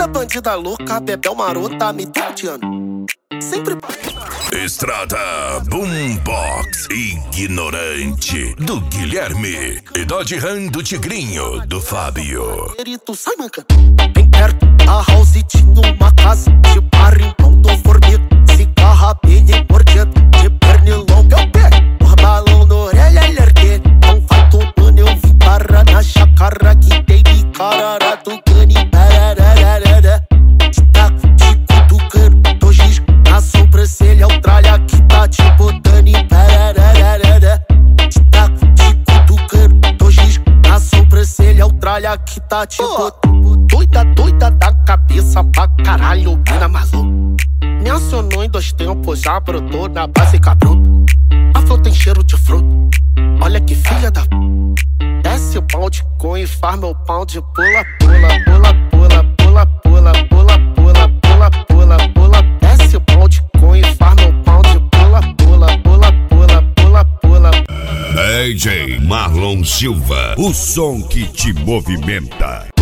Toda bandida louca, bebel marota, me tenteando. Sempre Estrada Boombox Ignorante do Guilherme e Dodge Ram do Tigrinho do Fábio. tu sai mancando. Bem perto da house tinha uma casa de barrimpão do formiga. Cigarra bem mordida, de pernilongo eu pego. Os balão na orelha ele ergue. Não vai tomando, eu vim parar na chácara que tem de carara do cani. Sobrancelha, o tralha que tá te botando em parararara. Te taco, te cutucando, tô gisco na sobrancelha, o tralha que tá te botando. Doida da cabeça pra caralho, mina maluca. Mencionou em 2 tempos, já brotou na básica bruta. A flor tem cheiro de fruta, olha que filha da... Desce o balde com e faz meu pau de pula, pula, pula, pula, pula, pula, pula, pula, pula, pula, pula. Desce o balde com e faz meu pau de pula, pula, pula, pula, pula, pula. DJ Marlon Silva, o som que te movimenta.